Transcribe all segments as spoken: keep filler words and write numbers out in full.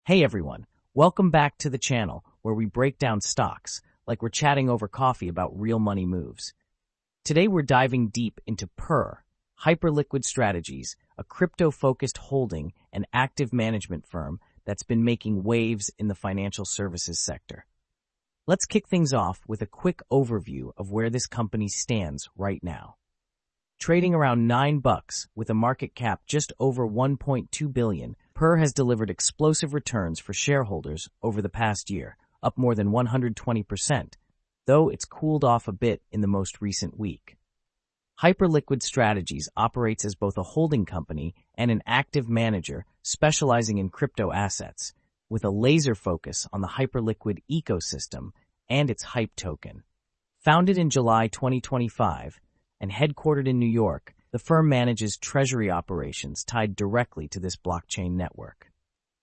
Hey everyone, welcome back to the channel where we break down stocks like we're chatting over coffee about real money moves. Today we're diving deep into P E R, Hyperliquid Strategies, a crypto-focused holding and active management firm that's been making waves in the financial services sector. Let's kick things off with a quick overview of where this company stands right now. Trading around nine bucks with a market cap just over one point two billion, P E R has delivered explosive returns for shareholders over the past year, up more than one hundred twenty percent, though it's cooled off a bit in the most recent week. Hyperliquid Strategies operates as both a holding company and an active manager specializing in crypto assets, with a laser focus on the Hyperliquid ecosystem and its HYPE token. Founded in July twenty twenty-five and headquartered in New York, the firm manages treasury operations tied directly to this blockchain network.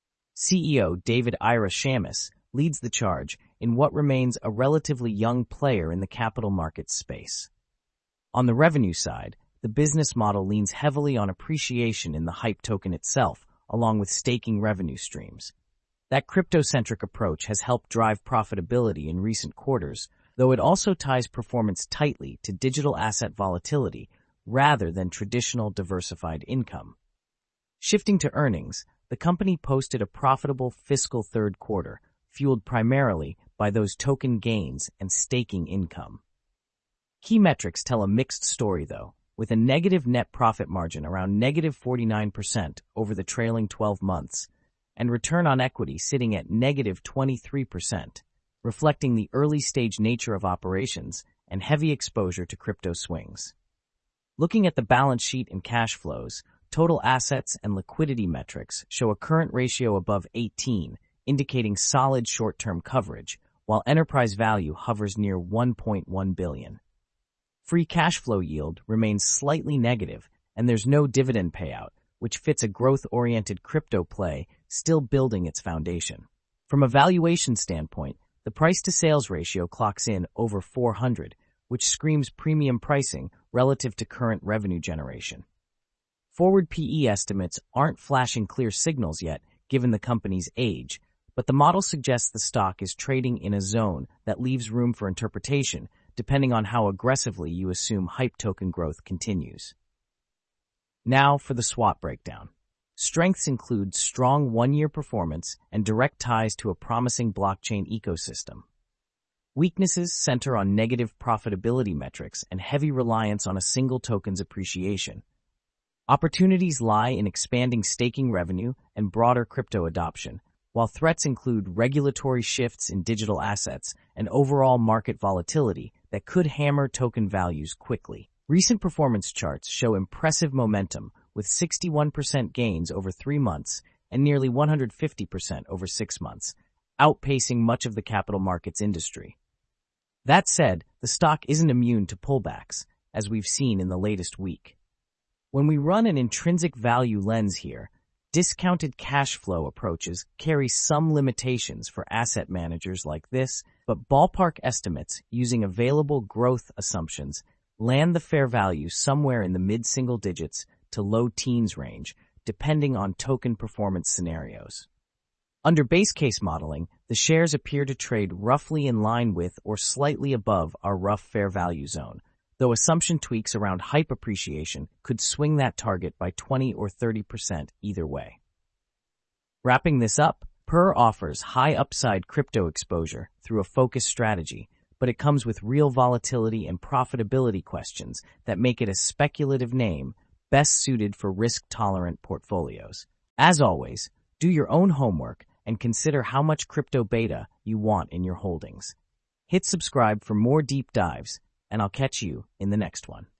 C E O David Ira Shamis leads the charge in what remains a relatively young player in the capital markets space. On the revenue side, the business model leans heavily on appreciation in the HYPE token itself, along with staking revenue streams. That crypto-centric approach has helped drive profitability in recent quarters, though it also ties performance tightly to digital asset volatility rather than traditional diversified income. Shifting to earnings, the company posted a profitable fiscal third quarter, fueled primarily by those token gains and staking income. Key metrics tell a mixed story, though, with a negative net profit margin around negative forty-nine percent over the trailing twelve months, and return on equity sitting at negative twenty-three percent, reflecting the early-stage nature of operations and heavy exposure to crypto swings. Looking at the balance sheet and cash flows, total assets and liquidity metrics show a current ratio above eighteen, indicating solid short-term coverage, while enterprise value hovers near one point one billion. Free cash flow yield remains slightly negative, and there's no dividend payout, which fits a growth-oriented crypto play still building its foundation. From a valuation standpoint, the price-to-sales ratio clocks in over four hundred, which screams premium pricing relative to current revenue generation. Forward P E estimates aren't flashing clear signals yet, given the company's age, but the model suggests the stock is trading in a zone that leaves room for interpretation, depending on how aggressively you assume HYPE token growth continues. Now for the SWOT breakdown. Strengths include strong one-year performance and direct ties to a promising blockchain ecosystem. Weaknesses center on negative profitability metrics and heavy reliance on a single token's appreciation. Opportunities lie in expanding staking revenue and broader crypto adoption, while threats include regulatory shifts in digital assets and overall market volatility that could hammer token values quickly. Recent performance charts show impressive momentum, with sixty-one percent gains over three months and nearly one hundred fifty percent over six months, outpacing much of the capital markets industry. That said, the stock isn't immune to pullbacks, as we've seen in the latest week. When we run an intrinsic value lens here, discounted cash flow approaches carry some limitations for asset managers like this, but ballpark estimates using available growth assumptions land the fair value somewhere in the mid-single digits to low teens range, depending on token performance scenarios. Under base case modeling, the shares appear to trade roughly in line with or slightly above our rough fair value zone, though assumption tweaks around HYPE appreciation could swing that target by twenty or thirty percent either way. Wrapping this up, P E R offers high upside crypto exposure through a focused strategy, but it comes with real volatility and profitability questions that make it a speculative name best suited for risk-tolerant portfolios. As always, do your own homework and consider how much crypto beta you want in your holdings. Hit subscribe for more deep dives, and I'll catch you in the next one.